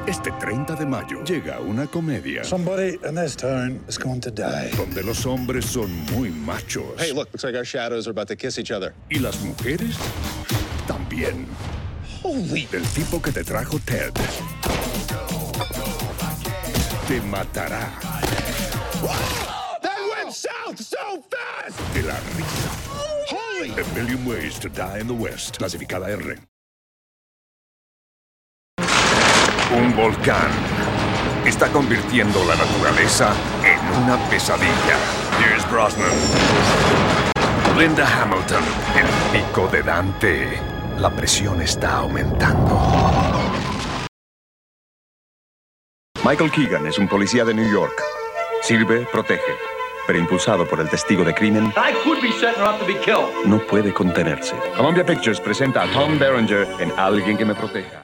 Este 30 de mayo llega una comedia Somebody in this town is going to die. donde los hombres son muy machos. Hey, look, looks like our shadows are about to kiss each other. Y las mujeres también. Holy... El tipo que te trajo Ted te matará That went south so fast! de la risa. Holy... A Million Ways to Die in the West, clasificada R. Un volcán está convirtiendo la naturaleza en una pesadilla. Pierce Brosnan, Linda Hamilton, el pico de Dante. La presión está aumentando. Michael Keegan es un policía de New York. Sirve, protege. Pero impulsado por el testigo de crimen, no puede contenerse. Columbia Pictures presenta a Tom Berenger en Alguien que me proteja.